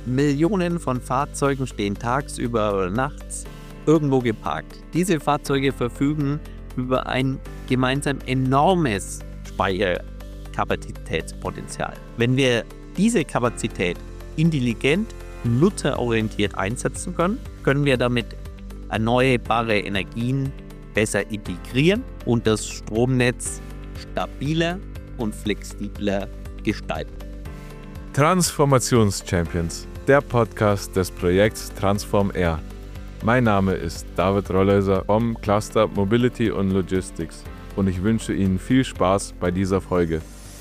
Millionen von Fahrzeugen stehen tagsüber oder nachts irgendwo geparkt. Diese Fahrzeuge verfügen über ein gemeinsam enormes Speicherkapazitätspotenzial. Wenn wir diese Kapazität intelligent, nutzerorientiert einsetzen können, können wir damit erneuerbare Energien besser integrieren und das Stromnetz stabiler und flexibler gestalten. Transformations-Champions, der Podcast des Projekts Transform Air. Mein Name ist David Rollhäuser vom Cluster Mobility und Logistics und ich wünsche Ihnen viel Spaß bei dieser Folge.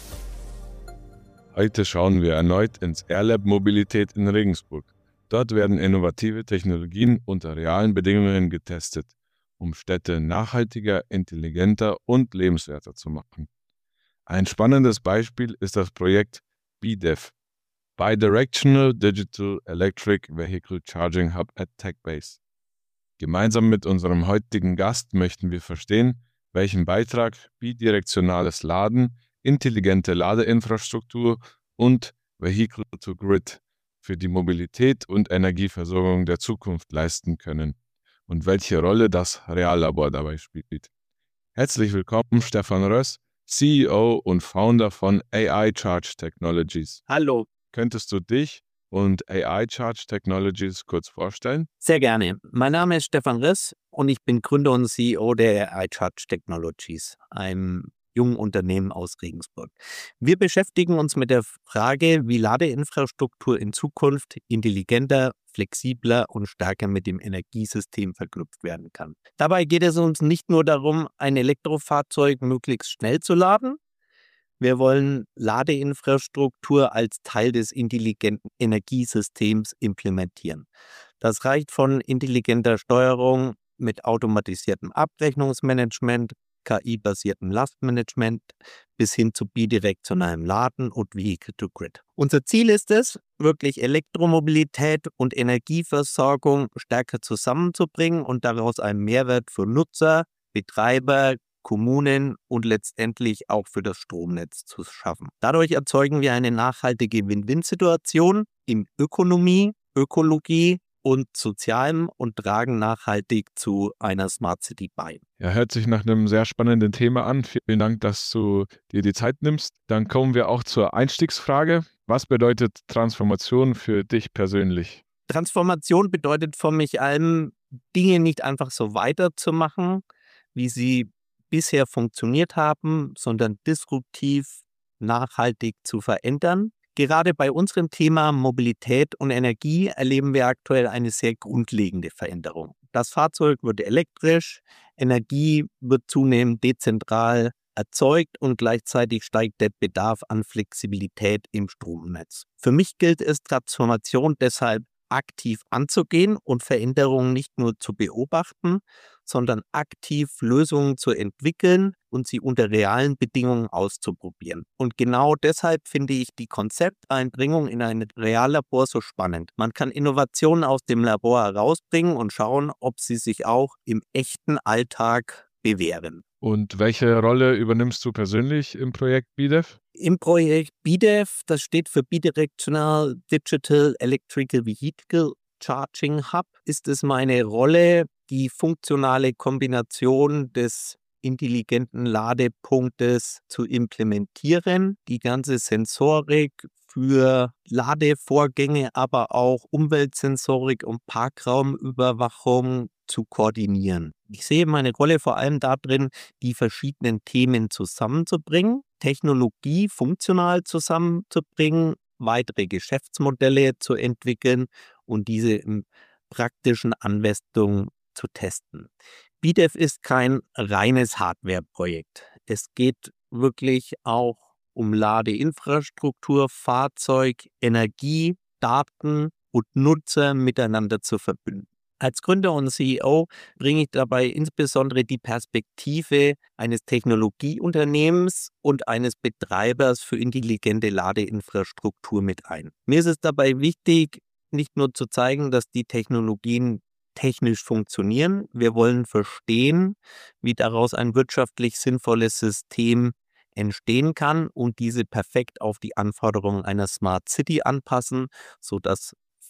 Heute schauen wir erneut ins Airlab Mobilität in Regensburg. Dort werden innovative Technologien unter realen Bedingungen getestet, um Städte nachhaltiger, intelligenter und lebenswerter zu machen. Ein spannendes Beispiel ist das Projekt BDEV, Bidirectional Digital Electric Vehicle Charging Hub at TechBase. Gemeinsam mit unserem heutigen Gast möchten wir verstehen, welchen Beitrag bidirektionales Laden, intelligente Ladeinfrastruktur und Vehicle-to-Grid für die Mobilität und Energieversorgung der Zukunft leisten können und welche Rolle das Reallabor dabei spielt. Herzlich willkommen, Stefan Röss, CEO und Founder von AI Charge Technologies. Hallo. Könntest du dich und AI Charge Technologies kurz vorstellen? Sehr gerne. Mein Name ist Stefan Röss und ich bin Gründer und CEO der AI Charge Technologies, einem jungen Unternehmen aus Regensburg. Wir beschäftigen uns mit der Frage, wie Ladeinfrastruktur in Zukunft intelligenter, flexibler und stärker mit dem Energiesystem verknüpft werden kann. Dabei geht es uns nicht nur darum, ein Elektrofahrzeug möglichst schnell zu laden. Wir wollen Ladeinfrastruktur als Teil des intelligenten Energiesystems implementieren. Das reicht von intelligenter Steuerung mit automatisiertem Abrechnungsmanagement, KI-basiertem Lastmanagement bis hin zu bidirektionalem Laden und Vehicle-to-Grid. Unser Ziel ist es, wirklich Elektromobilität und Energieversorgung stärker zusammenzubringen und daraus einen Mehrwert für Nutzer, Betreiber, Kommunen und letztendlich auch für das Stromnetz zu schaffen. Dadurch erzeugen wir eine nachhaltige Win-Win-Situation in Ökonomie, Ökologie und Sozialem und tragen nachhaltig zu einer Smart City bei. Ja, hört sich nach einem sehr spannenden Thema an. Vielen Dank, dass du dir die Zeit nimmst. Dann kommen wir auch zur Einstiegsfrage. Was bedeutet Transformation für dich persönlich? Transformation bedeutet für mich allem, Dinge nicht einfach so weiterzumachen, wie sie bisher funktioniert haben, sondern disruptiv, nachhaltig zu verändern. Gerade bei unserem Thema Mobilität und Energie erleben wir aktuell eine sehr grundlegende Veränderung. Das Fahrzeug wird elektrisch, Energie wird zunehmend dezentral erzeugt und gleichzeitig steigt der Bedarf an Flexibilität im Stromnetz. Für mich gilt es, Transformation deshalb aktiv anzugehen und Veränderungen nicht nur zu beobachten, sondern aktiv Lösungen zu entwickeln und sie unter realen Bedingungen auszuprobieren. Und genau deshalb finde ich die Konzepteinbringung in ein Reallabor so spannend. Man kann Innovationen aus dem Labor herausbringen und schauen, ob sie sich auch im echten Alltag bewähren. Und welche Rolle übernimmst du persönlich im Projekt BDEV? Im Projekt BDEV, das steht für Bidirectional Digital Electrical Vehicle Charging Hub, ist es meine Rolle, die funktionale Kombination des intelligenten Ladepunktes zu implementieren, die ganze Sensorik für Ladevorgänge, aber auch Umweltsensorik und Parkraumüberwachung zu koordinieren. Ich sehe meine Rolle vor allem darin, die verschiedenen Themen zusammenzubringen, Technologie funktional zusammenzubringen, weitere Geschäftsmodelle zu entwickeln und diese in praktischen Anwendungen zu testen. BDEV ist kein reines Hardware-Projekt. Es geht wirklich auch um Ladeinfrastruktur, Fahrzeug, Energie, Daten und Nutzer miteinander zu verbinden. Als Gründer und CEO bringe ich dabei insbesondere die Perspektive eines Technologieunternehmens und eines Betreibers für intelligente Ladeinfrastruktur mit ein. Mir ist es dabei wichtig, nicht nur zu zeigen, dass die Technologien technisch funktionieren. Wir wollen verstehen, wie daraus ein wirtschaftlich sinnvolles System entstehen kann und diese perfekt auf die Anforderungen einer Smart City anpassen, sodass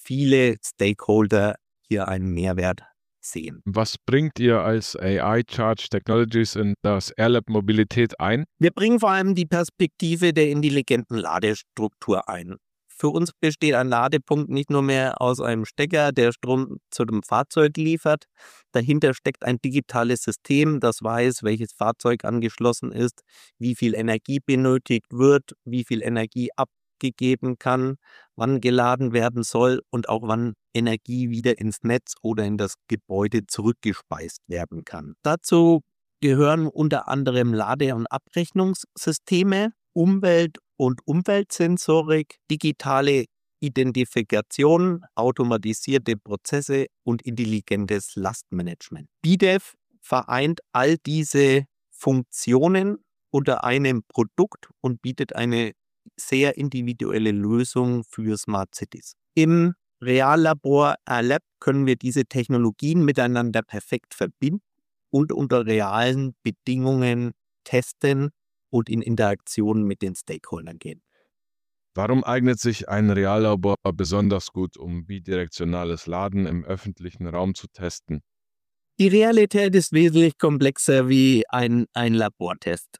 viele Stakeholder hier einen Mehrwert sehen. Was bringt ihr als AI Charge Technologies in das Airlab Mobilität ein? Wir bringen vor allem die Perspektive der intelligenten Ladestruktur ein. Für uns besteht ein Ladepunkt nicht nur mehr aus einem Stecker, der Strom zu dem Fahrzeug liefert. Dahinter steckt ein digitales System, das weiß, welches Fahrzeug angeschlossen ist, wie viel Energie benötigt wird, wie viel Energie abgegeben kann, wann geladen werden soll und auch wann Energie wieder ins Netz oder in das Gebäude zurückgespeist werden kann. Dazu gehören unter anderem Lade- und Abrechnungssysteme, Umwelt- und Umweltsensorik, digitale Identifikation, automatisierte Prozesse und intelligentes Lastmanagement. BDEV vereint all diese Funktionen unter einem Produkt und bietet eine sehr individuelle Lösung für Smart Cities. Im Reallabor Airlab können wir diese Technologien miteinander perfekt verbinden und unter realen Bedingungen testen und in Interaktion mit den Stakeholdern gehen. Warum eignet sich ein Reallabor besonders gut, um bidirektionales Laden im öffentlichen Raum zu testen? Die Realität ist wesentlich komplexer wie ein Labortest.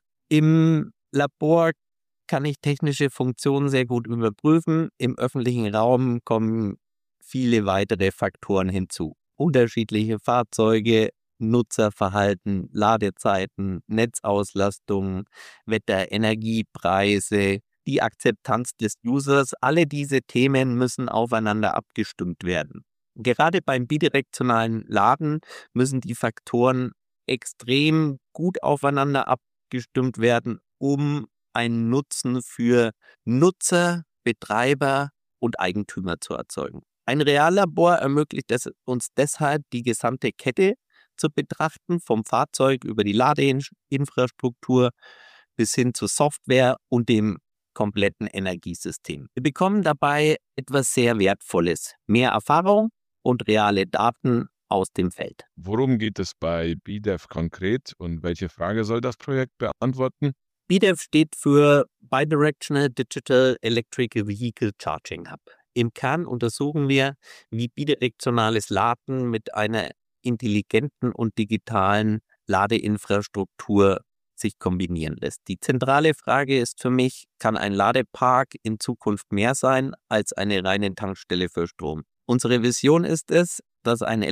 Im Labor kann ich technische Funktionen sehr gut überprüfen. Im öffentlichen Raum kommen viele weitere Faktoren hinzu. Unterschiedliche Fahrzeuge, Nutzerverhalten, Ladezeiten, Netzauslastung, Wetter, Energiepreise, die Akzeptanz des Users, alle diese Themen müssen aufeinander abgestimmt werden. Gerade beim bidirektionalen Laden müssen die Faktoren extrem gut aufeinander abgestimmt werden, um einen Nutzen für Nutzer, Betreiber und Eigentümer zu erzeugen. Ein Reallabor ermöglicht es uns deshalb, die gesamte Kette zu betrachten, vom Fahrzeug über die Ladeinfrastruktur bis hin zur Software und dem kompletten Energiesystem. Wir bekommen dabei etwas sehr Wertvolles, mehr Erfahrung und reale Daten aus dem Feld. Worum geht es bei BDEV konkret und welche Frage soll das Projekt beantworten? BDEV steht für Bidirectional Digital Electric Vehicle Charging Hub. Im Kern untersuchen wir, wie bidirektionales Laden mit einer intelligenten und digitalen Ladeinfrastruktur sich kombinieren lässt. Die zentrale Frage ist für mich, kann ein Ladepark in Zukunft mehr sein als eine reine Tankstelle für Strom? Unsere Vision ist es, dass ein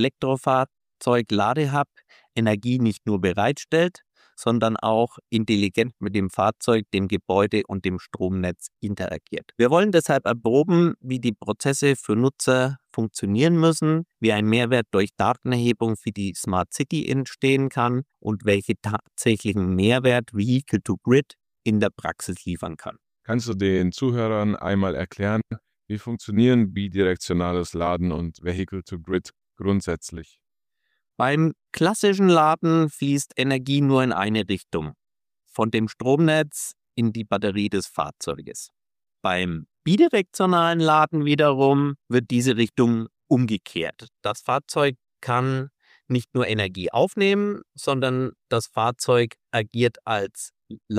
Elektrofahrzeug-Ladehub Energie nicht nur bereitstellt, sondern auch intelligent mit dem Fahrzeug, dem Gebäude und dem Stromnetz interagiert. Wir wollen deshalb erproben, wie die Prozesse für Nutzer funktionieren müssen, wie ein Mehrwert durch Datenerhebung für die Smart City entstehen kann und welche tatsächlichen Mehrwert Vehicle to Grid in der Praxis liefern kann. Kannst du den Zuhörern einmal erklären, wie funktionieren bidirektionales Laden und Vehicle to Grid grundsätzlich? Beim klassischen Laden fließt Energie nur in eine Richtung, von dem Stromnetz in die Batterie des Fahrzeuges. Beim bidirektionalen Laden wiederum wird diese Richtung umgekehrt. Das Fahrzeug kann nicht nur Energie aufnehmen, sondern das Fahrzeug agiert als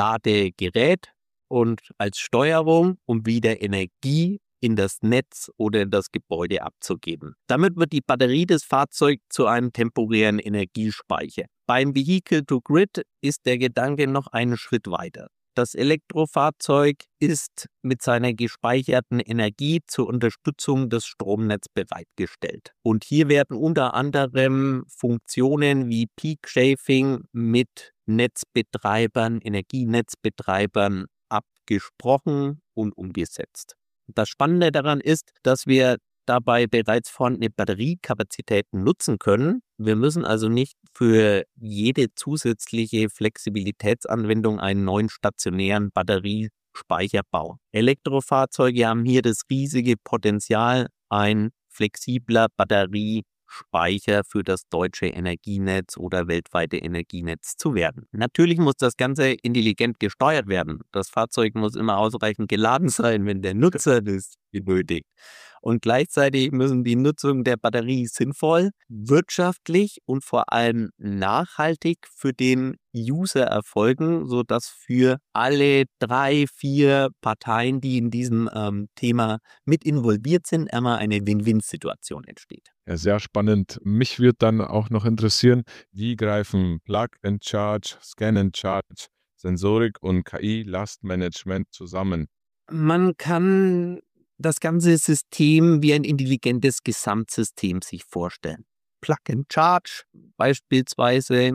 Ladegerät und als Steuerung, um wieder Energie in das Netz oder in das Gebäude abzugeben. Damit wird die Batterie des Fahrzeugs zu einem temporären Energiespeicher. Beim Vehicle to Grid ist der Gedanke noch einen Schritt weiter. Das Elektrofahrzeug ist mit seiner gespeicherten Energie zur Unterstützung des Stromnetzes bereitgestellt. Und hier werden unter anderem Funktionen wie Peak Shaving mit Netzbetreibern, Energienetzbetreibern abgesprochen und umgesetzt. Das Spannende daran ist, dass wir dabei bereits vorhandene Batteriekapazitäten nutzen können. Wir müssen also nicht für jede zusätzliche Flexibilitätsanwendung einen neuen stationären Batteriespeicher bauen. Elektrofahrzeuge haben hier das riesige Potenzial, ein flexibler Batteriespeicher für das deutsche Energienetz oder weltweite Energienetz zu werden. Natürlich muss das Ganze intelligent gesteuert werden. Das Fahrzeug muss immer ausreichend geladen sein, wenn der Nutzer das benötigt. Und gleichzeitig müssen die Nutzung der Batterie sinnvoll, wirtschaftlich und vor allem nachhaltig für den User erfolgen, sodass für alle 3, 4 Parteien, die in diesem Thema mit involviert sind, immer eine Win-Win-Situation entsteht. Ja, sehr spannend. Mich würde dann auch noch interessieren, wie greifen Plug and Charge, Scan and Charge, Sensorik und KI-Lastmanagement zusammen? Man kann das ganze System wie ein intelligentes Gesamtsystem sich vorstellen. Plug and Charge beispielsweise,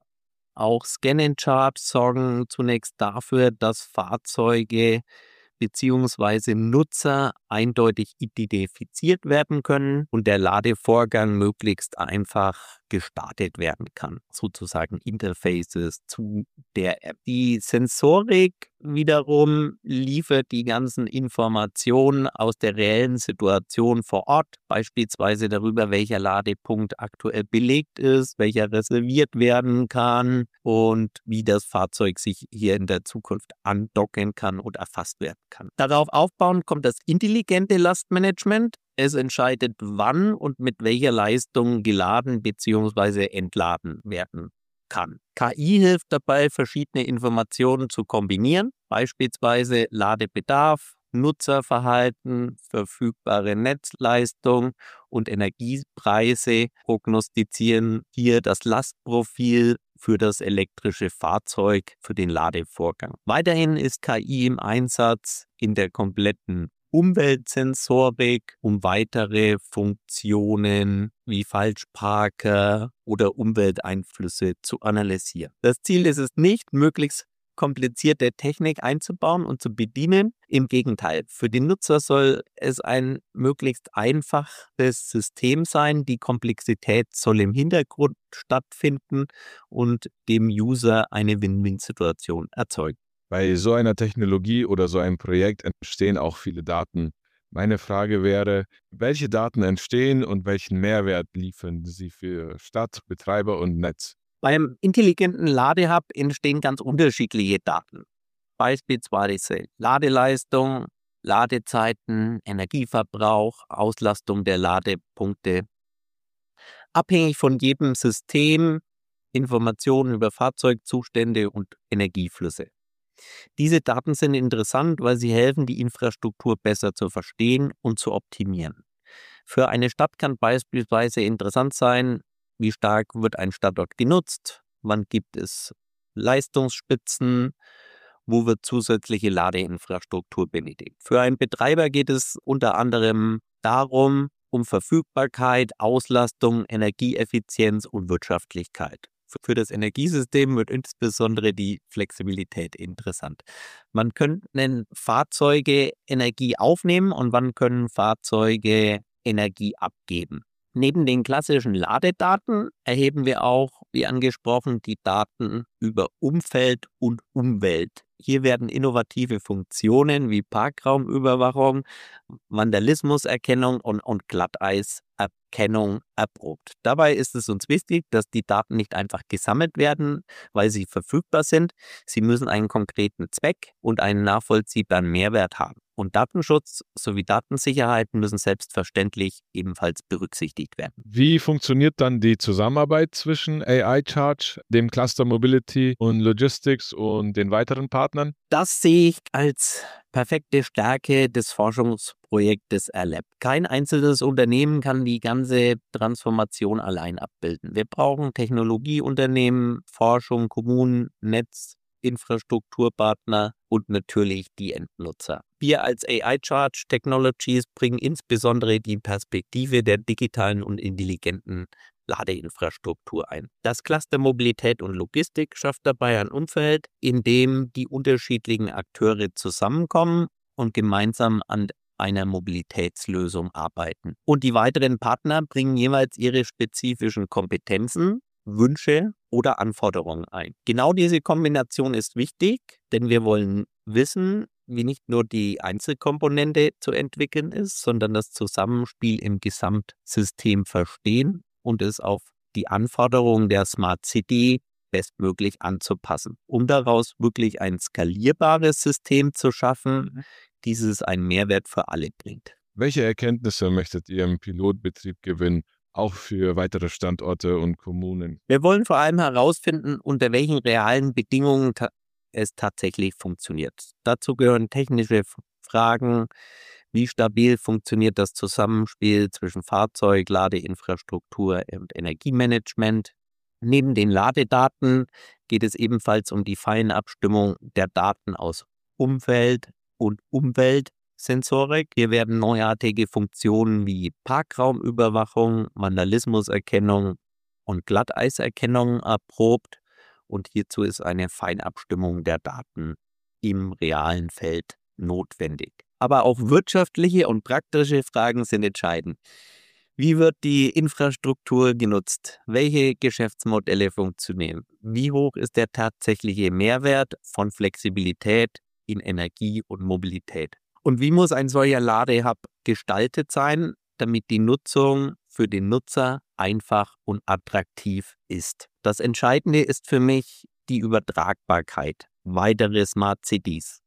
auch Scan and Charge sorgen zunächst dafür, dass Fahrzeuge beziehungsweise Nutzer eindeutig identifiziert werden können und der Ladevorgang möglichst einfach gestartet werden kann. Sozusagen Interfaces zu der App. Die Sensorik wiederum liefert die ganzen Informationen aus der reellen Situation vor Ort, beispielsweise darüber, welcher Ladepunkt aktuell belegt ist, welcher reserviert werden kann und wie das Fahrzeug sich hier in der Zukunft andocken kann und erfasst werden kann. Darauf aufbauend kommt das intelligente Lastmanagement. Es entscheidet, wann und mit welcher Leistung geladen bzw. entladen werden kann. KI hilft dabei, verschiedene Informationen zu kombinieren, beispielsweise Ladebedarf, Nutzerverhalten, verfügbare Netzleistung und Energiepreise prognostizieren hier das Lastprofil für das elektrische Fahrzeug für den Ladevorgang. Weiterhin ist KI im Einsatz in der kompletten Umweltsensorik, um weitere Funktionen wie Falschparker oder Umwelteinflüsse zu analysieren. Das Ziel ist es nicht, möglichst komplizierte Technik einzubauen und zu bedienen. Im Gegenteil, für den Nutzer soll es ein möglichst einfaches System sein. Die Komplexität soll im Hintergrund stattfinden und dem User eine Win-Win-Situation erzeugen. Bei so einer Technologie oder so einem Projekt entstehen auch viele Daten. Meine Frage wäre, welche Daten entstehen und welchen Mehrwert liefern sie für Stadt, Betreiber und Netz? Beim intelligenten Ladehub entstehen ganz unterschiedliche Daten. Beispielsweise Ladeleistung, Ladezeiten, Energieverbrauch, Auslastung der Ladepunkte. Abhängig von jedem System Informationen über Fahrzeugzustände und Energieflüsse. Diese Daten sind interessant, weil sie helfen, die Infrastruktur besser zu verstehen und zu optimieren. Für eine Stadt kann beispielsweise interessant sein, wie stark wird ein Standort genutzt, wann gibt es Leistungsspitzen, wo wird zusätzliche Ladeinfrastruktur benötigt. Für einen Betreiber geht es unter anderem darum, um Verfügbarkeit, Auslastung, Energieeffizienz und Wirtschaftlichkeit. Für das Energiesystem wird insbesondere die Flexibilität interessant. Wann können Fahrzeuge Energie aufnehmen und wann können Fahrzeuge Energie abgeben? Neben den klassischen Ladedaten erheben wir auch, wie angesprochen, die Daten über Umfeld und Umwelt. Hier werden innovative Funktionen wie Parkraumüberwachung, Vandalismuserkennung und Glatteiserkennung erprobt. Dabei ist es uns wichtig, dass die Daten nicht einfach gesammelt werden, weil sie verfügbar sind. Sie müssen einen konkreten Zweck und einen nachvollziehbaren Mehrwert haben. Und Datenschutz sowie Datensicherheit müssen selbstverständlich ebenfalls berücksichtigt werden. Wie funktioniert dann die Zusammenarbeit zwischen AI Charge, dem Cluster Mobility und Logistics und den weiteren Partnern? Das sehe ich als perfekte Stärke des Forschungsprojektes AirLab. Kein einzelnes Unternehmen kann die ganze Transformation allein abbilden. Wir brauchen Technologieunternehmen, Forschung, Kommunen, Netz, Infrastrukturpartner und natürlich die Endnutzer. Wir als AI Charge Technologies bringen insbesondere die Perspektive der digitalen und intelligenten Ladeinfrastruktur ein. Das Cluster Mobilität und Logistik schafft dabei ein Umfeld, in dem die unterschiedlichen Akteure zusammenkommen und gemeinsam an einer Mobilitätslösung arbeiten. Und die weiteren Partner bringen jeweils ihre spezifischen Kompetenzen, Wünsche oder Anforderungen ein. Genau diese Kombination ist wichtig, denn wir wollen wissen, wie nicht nur die Einzelkomponente zu entwickeln ist, sondern das Zusammenspiel im Gesamtsystem verstehen und es auf die Anforderungen der Smart City bestmöglich anzupassen, um daraus wirklich ein skalierbares System zu schaffen, dieses einen Mehrwert für alle bringt. Welche Erkenntnisse möchtet ihr im Pilotbetrieb gewinnen, auch für weitere Standorte und Kommunen? Wir wollen vor allem herausfinden, unter welchen realen Bedingungen es tatsächlich funktioniert. Dazu gehören technische Fragen, wie stabil funktioniert das Zusammenspiel zwischen Fahrzeug, Ladeinfrastruktur und Energiemanagement. Neben den Ladedaten geht es ebenfalls um die Feinabstimmung der Daten aus Umfeld und Umweltsensorik. Hier werden neuartige Funktionen wie Parkraumüberwachung, Vandalismuserkennung und Glatteiserkennung erprobt. Und hierzu ist eine Feinabstimmung der Daten im realen Feld notwendig. Aber auch wirtschaftliche und praktische Fragen sind entscheidend. Wie wird die Infrastruktur genutzt? Welche Geschäftsmodelle funktionieren? Wie hoch ist der tatsächliche Mehrwert von Flexibilität in Energie und Mobilität? Und wie muss ein solcher Ladehub gestaltet sein, damit die Nutzung für den Nutzer einfach und attraktiv ist? Das Entscheidende ist für mich die Übertragbarkeit. Weitere Smart Cities,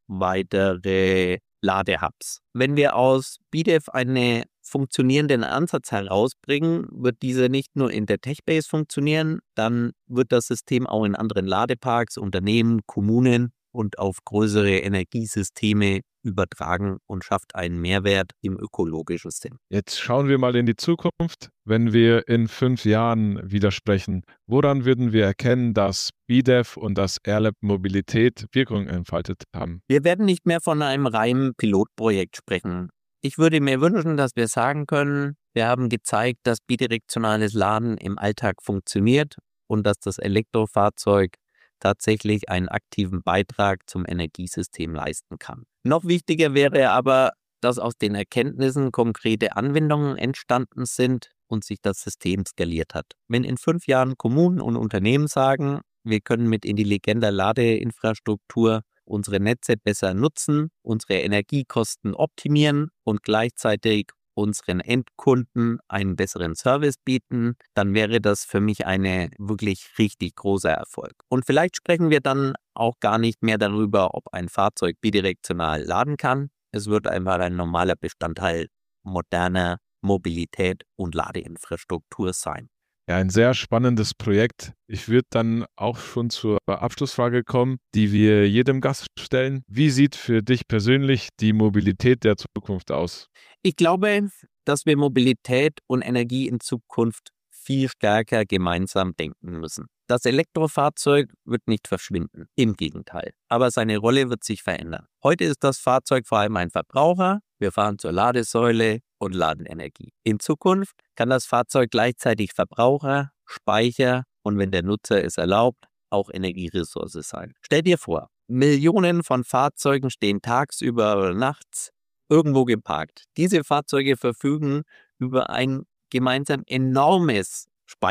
weitere Ladehubs. Wenn wir aus BDEV einen funktionierenden Ansatz herausbringen, wird dieser nicht nur in der Techbase funktionieren, dann wird das System auch in anderen Ladeparks, Unternehmen, Kommunen und auf größere Energiesysteme übertragen und schafft einen Mehrwert im ökologischen Sinn. Jetzt schauen wir mal in die Zukunft. Wenn wir in 5 Jahren wieder sprechen, woran würden wir erkennen, dass BDEV und das Airlab Mobilität Wirkung entfaltet haben? Wir werden nicht mehr von einem reinen Pilotprojekt sprechen. Ich würde mir wünschen, dass wir sagen können, wir haben gezeigt, dass bidirektionales Laden im Alltag funktioniert und dass das Elektrofahrzeug tatsächlich einen aktiven Beitrag zum Energiesystem leisten kann. Noch wichtiger wäre aber, dass aus den Erkenntnissen konkrete Anwendungen entstanden sind und sich das System skaliert hat. Wenn in 5 Jahren Kommunen und Unternehmen sagen, wir können mit intelligenter Ladeinfrastruktur unsere Netze besser nutzen, unsere Energiekosten optimieren und gleichzeitig unseren Endkunden einen besseren Service bieten, dann wäre das für mich eine wirklich richtig großer Erfolg. Und vielleicht sprechen wir dann auch gar nicht mehr darüber, ob ein Fahrzeug bidirektional laden kann. Es wird einfach ein normaler Bestandteil moderner Mobilität und Ladeinfrastruktur sein. Ja, ein sehr spannendes Projekt. Ich würde dann auch schon zur Abschlussfrage kommen, die wir jedem Gast stellen. Wie sieht für dich persönlich die Mobilität der Zukunft aus? Ich glaube, dass wir Mobilität und Energie in Zukunft viel stärker gemeinsam denken müssen. Das Elektrofahrzeug wird nicht verschwinden, im Gegenteil. Aber seine Rolle wird sich verändern. Heute ist das Fahrzeug vor allem ein Verbraucher. Wir fahren zur Ladesäule und laden Energie. In Zukunft kann das Fahrzeug gleichzeitig Verbraucher, Speicher und, wenn der Nutzer es erlaubt, auch Energieressource sein. Stell dir vor, Millionen von Fahrzeugen stehen tagsüber oder nachts irgendwo geparkt. Diese Fahrzeuge verfügen über ein gemeinsam enormes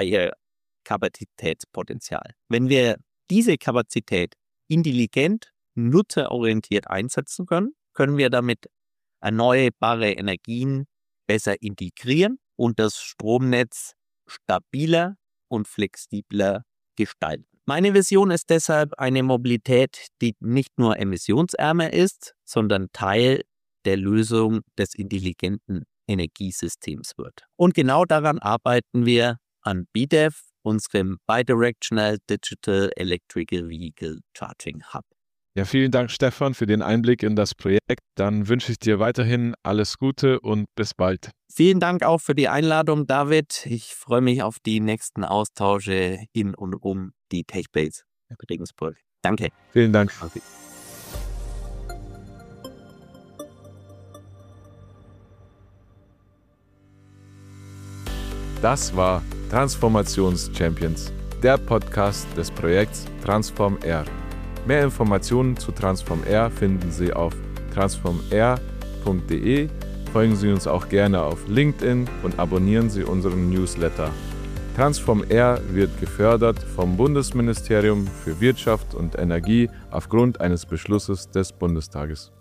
Speicherkapazitätspotenzial. Wenn wir diese Kapazität intelligent, nutzerorientiert einsetzen können, können wir damit erneuerbare Energien besser integrieren und das Stromnetz stabiler und flexibler gestalten. Meine Vision ist deshalb eine Mobilität, die nicht nur emissionsärmer ist, sondern Teil der Lösung des intelligenten Energiesystems wird. Und genau daran arbeiten wir an BDEV, unserem Bidirectional Digital Electrical Vehicle Charging Hub. Ja, vielen Dank, Stefan, für den Einblick in das Projekt. Dann wünsche ich dir weiterhin alles Gute und bis bald. Vielen Dank auch für die Einladung, David. Ich freue mich auf die nächsten Austausche in und um die Techbase Regensburg. Danke. Vielen Dank. Okay. Das war Transformations-Champions, der Podcast des Projekts Transform Air. Mehr Informationen zu Transform Air finden Sie auf transformair.de. Folgen Sie uns auch gerne auf LinkedIn und abonnieren Sie unseren Newsletter. Transform Air wird gefördert vom Bundesministerium für Wirtschaft und Energie aufgrund eines Beschlusses des Bundestages.